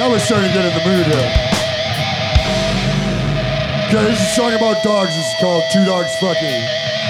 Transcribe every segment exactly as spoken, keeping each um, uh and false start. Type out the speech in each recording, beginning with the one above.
Now we're starting to get in the mood here. Okay, this is a song about dogs. This is called Two Dogs Fucking.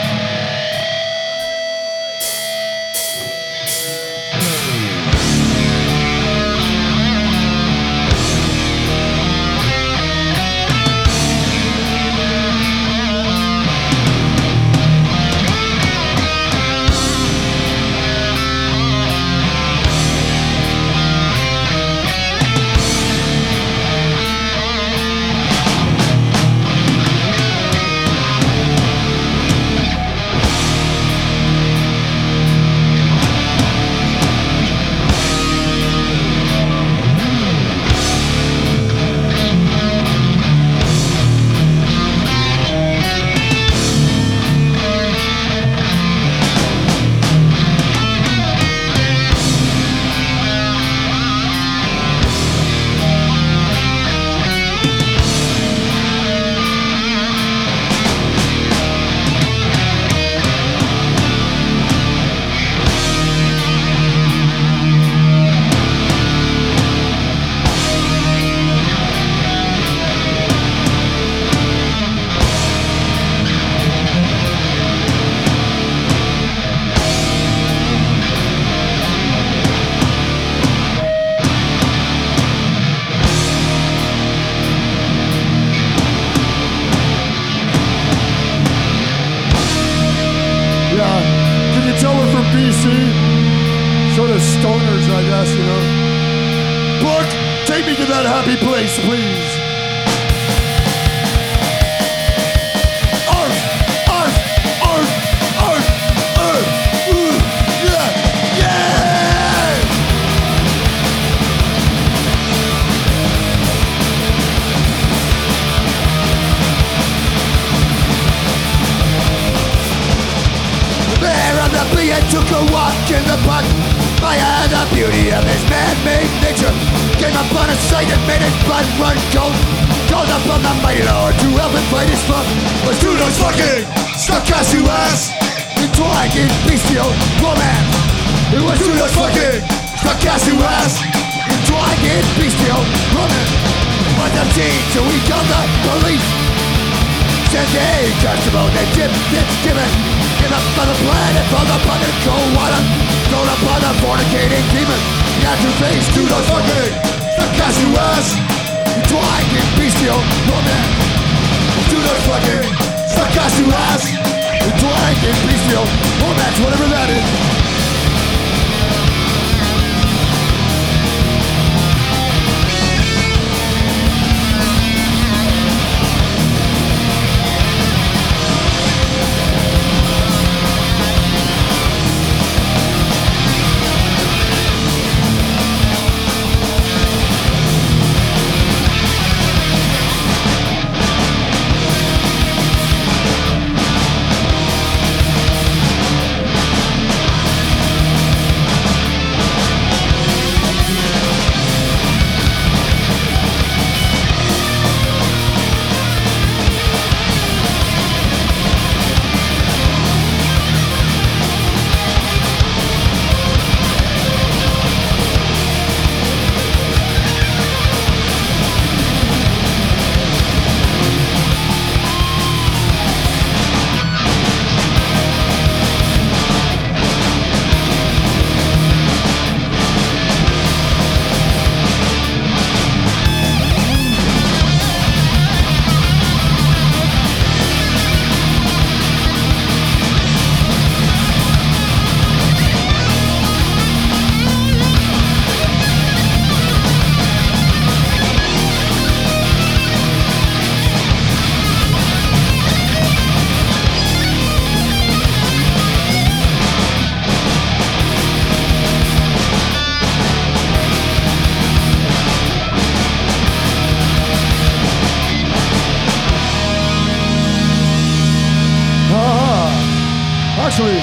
Sort of stoners, I guess, you know. Book, take me to that happy place, please. Arf, arf, arf, arf, arf, ooh, yeah, yeah! There on the beach, I took a walk in the park. I had the beauty of his man-made nature. Came upon a sight that made his blood run cold. Called upon the mighty Lord to help him fight his foe. Was two dogs fucking stuck ass you ass entwined in bestial romance. It was two dogs fucking stuck ass you ass entwined in bestial romance. But the teens till we called the police. Said they cast him out and dip, dip, given. Give up on the planet, fall upon the cold water. Thrown upon a fornicating demon. Got your face, two dogs fucking stuck ass you ass entwined in bestial romance. Two dogs fucking stuck ass you ass entwined in bestial romance, whatever that is. Actually,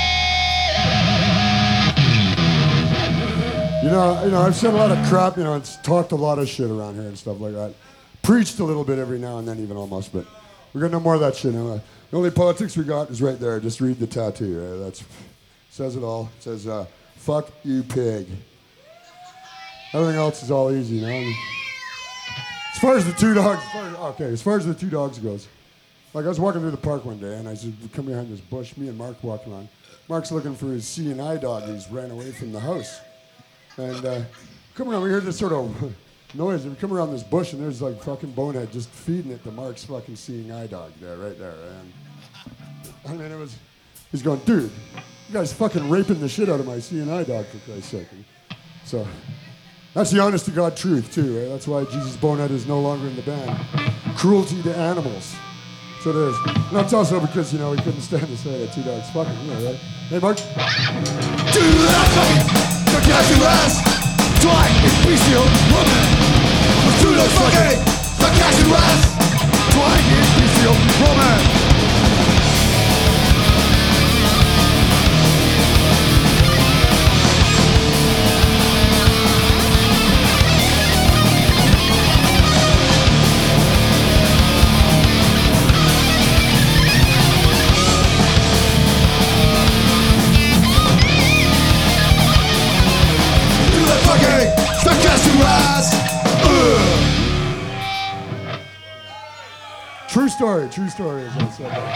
you know, you know, I've said a lot of crap, you know, and talked a lot of shit around here and stuff like that. Preached a little bit every now and then, even almost, but we're gonna no more of that shit. You know? The only politics we got is right there. Just read the tattoo. Right? That's says it all. It says, uh, "Fuck you, pig." Everything else is all easy, you know. I mean, as far as the two dogs, as far as, okay, as far as the two dogs goes, like I was walking through the park one day and I said, come behind this bush. Me and Mark walking on. Mark's looking for his seeing eye dog. He's ran away from the house, and uh, come around. We heard this sort of noise. We come around this bush and there's like fucking Bonehead just feeding it to Mark's fucking seeing eye dog there, right there. And I mean, it was. He's going, dude, you guys fucking raping the shit out of my seeing eye dog for Christ's sake. So. That's the honest to God truth, too. Right? That's why Jesus Bonehead is no longer in the band. Cruelty to animals. So it is. And that's also because, you know, he couldn't stand the sight of two dogs fucking, you know, right? Hey, Mark? Do that fucking look at your ass. Try and bestial woman. Do that fucking look at your ass. Try and bestial woman. True story, true story, as I said.